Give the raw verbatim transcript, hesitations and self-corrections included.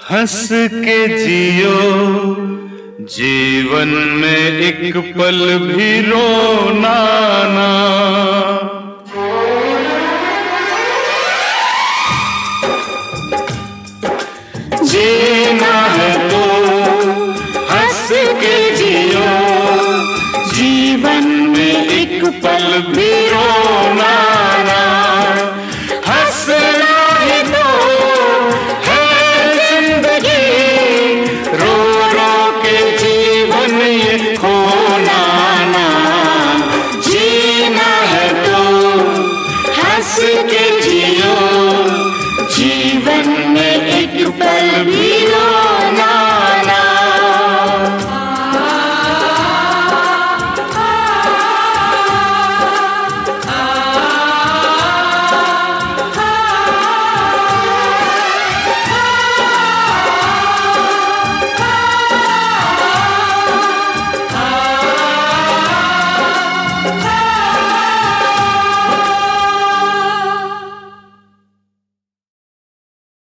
हंस के जियो जीवन में एक पल भी रोना ना। जीना है तो हंस के जियो जीवन में एक पल भी रोना।